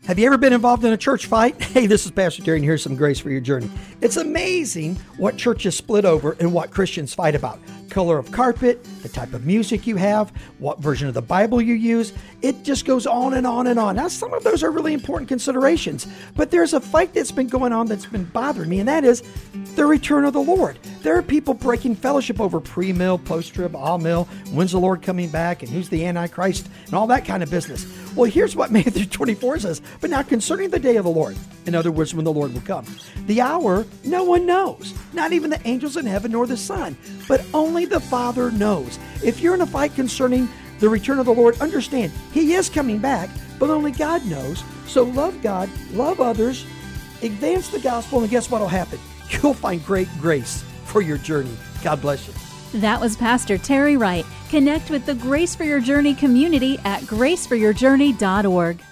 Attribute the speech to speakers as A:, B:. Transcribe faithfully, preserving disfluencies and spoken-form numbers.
A: Have you ever been involved in a church fight? Hey, this is Pastor Terry, and here's some grace for your journey. It's amazing what churches split over and what Christians fight about. Color of carpet, the type of music you have, what version of the Bible you use. It just goes on and on and on. Now, some of those are really important considerations, but there's a fight that's been going on that's been bothering me, and that is the return of the Lord. There are people breaking fellowship over pre-mill, post-trib, all-mill, when's the Lord coming back, and who's the Antichrist, and all that kind of business. Well, here's what Matthew twenty-four says, but now concerning the day of the Lord, in other words, when the Lord will come, the hour no one knows, not even the angels in heaven nor the Son, but only the Father knows. If you're in a fight concerning the return of the Lord, understand, He is coming back, but only God knows. So love God, love others, advance the gospel, and guess what will happen? You'll find great grace for your journey. God bless you.
B: That was Pastor Terry Wright. Connect with the Grace for Your Journey community at grace for your journey dot org.